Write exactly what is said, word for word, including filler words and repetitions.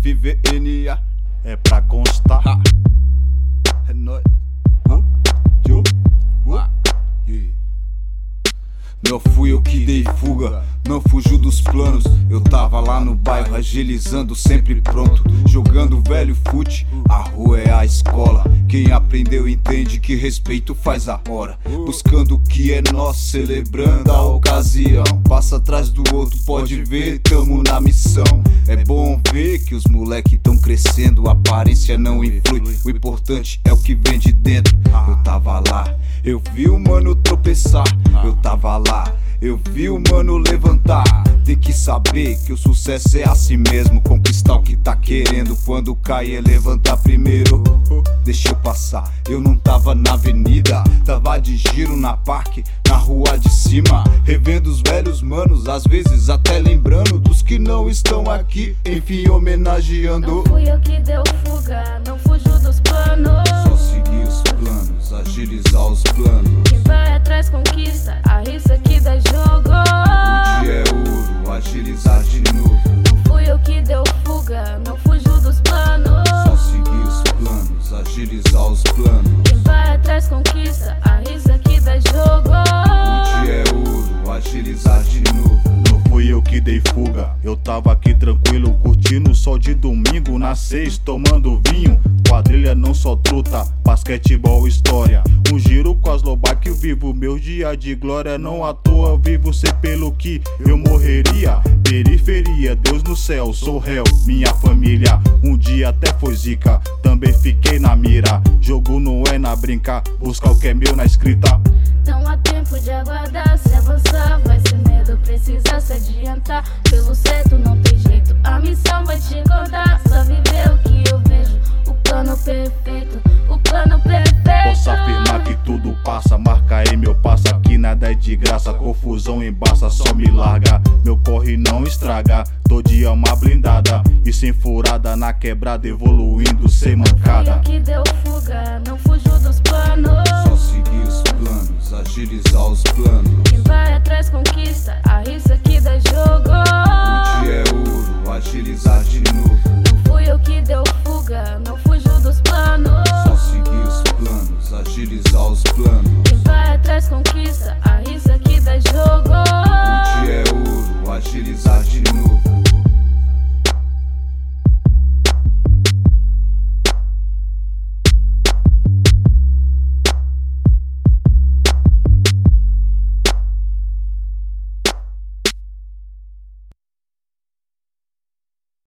F V N A. É pra constar. Ha. É nóis. Uh, uh, uh, yeah. Não fui eu que dei fuga, não fugiu dos planos. Eu tava lá no bairro agilizando, sempre pronto, jogando velho fute. A rua é a escola, quem aprendeu entende que respeito faz a hora. Buscando o que é nosso, celebrando a ocasião. Passa atrás do outro, pode ver, tamo na missão. É bom ver que os moleque tão crescendo, a aparência não influi, o importante é o que vem de dentro. Eu tava lá, eu vi o mano tropeçar, eu tava lá, eu vi o mano levantar. Tem que saber que o sucesso é assim mesmo, conquistar o que tá querendo. Quando cai é levantar primeiro. Deixa eu passar, eu não tava na avenida, tava de giro na parque, na rua de cima, revendo os velhos manos, às vezes até lembrando dos que não estão aqui, enfim homenageando. Não fui eu que deu fuga, não fugiu dos planos. Só seguir os planos, agilizar os planos. Quem vai atrás conquista, arrisca que dá jogo. O dia é ouro, agilizar de novo. Não fui eu que deu fuga, não fugiu dos planos. Só seguir os planos, agilizar os planos. Quem vai atrás conquista, arrisca que dá jogo. O dia é ouro, agilizar de novo. Não fui eu que dei fuga, eu tava aqui tranquilo, curtindo o sol de domingo na seis, tomando vinho. Quadrilha não só truta, basquetebol história. Um giro com as loba que eu vivo, meu dia de glória. Não à toa vivo, sei pelo que eu morreria. Periferia, Deus no céu, sou réu, minha família. Um dia até foi zica, também fiquei na mira. Jogo não é na brincar, buscar o que é meu na escrita. Não há tempo de aguardar, se avançar vai ser medo, precisa se adiantar. Pelo certo não tem jeito, a missão vai te encontrar. Só viver o que eu vejo, o plano perfeito, o plano perfeito. Posso afirmar que tudo passa, marca aí meu passo. Aqui nada é de graça, confusão embaça, só me larga. Meu corre não estraga, todo dia uma blindada. E sem furada na quebrada, evoluindo sem mancada. Não fui eu que deu fuga, não fugiu dos planos. Só seguir os planos, agilizar os planos. Quem vai atrás conquista, arrisca